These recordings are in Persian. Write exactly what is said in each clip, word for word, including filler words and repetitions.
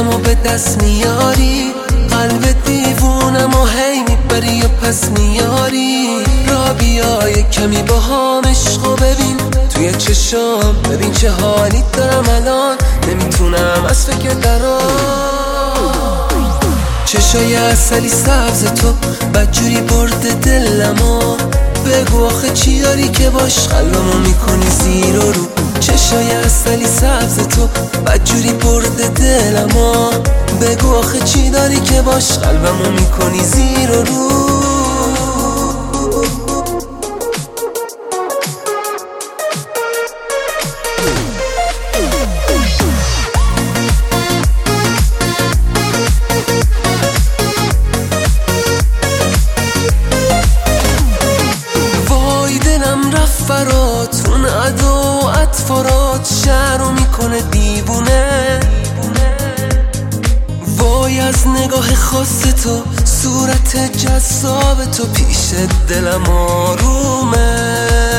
دلمو به دست میاری، قلب دیوونم و هی میبری و پس میاری. را بیا یک کمی با هم عشقو ببین توی چشام، ببین چه حالی دارم الان، نمیتونم از فکر درام. چشای عسلی سبز تو بدجوری برده دلمو، بگو آخه چی داری که باش قلبمو میکنی زیر و رو. چشای عسلی سبز تو بدجوری برده دلمو، بگو آخه چی داری که باش قلبمو میکنی زیر و رو. فراتون ادا و اطفارات شهرو میکنه دیوونه. وای از نگاه خاص تو، صورت جذاب تو پیش دلم آرومه.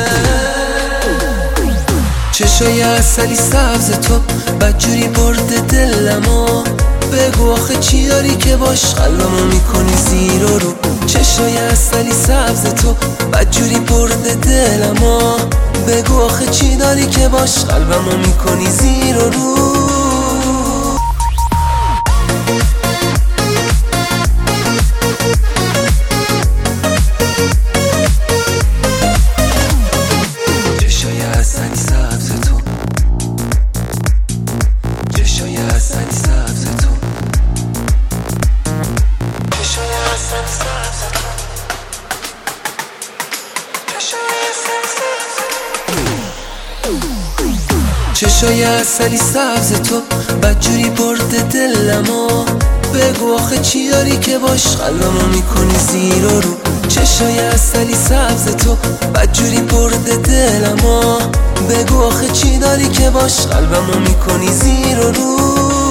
چشای عسلی سبز تو بدجوری برده دلمو، بگو آخه چی داری که باش قلبمو میکنی زیر و رو. چشای عسلی سبز تو بدجوری برده دلمو، بگو آخه چی داری که باش قلبمو میکنی زیر و رو. چشای عسلی سبز تو، چشای عسلی سبز تو، چشای عسلی سبز تو، چشای عسلی سبز تو بدجوری برده دلمو، بگو آخه چی داری که باش قلبمو میکنی زیر و رو. چشای عسلی سبز تو بدجوری برده دلمو، بگو آخه چی داری که باش قلبمو میکنی زیر و رو.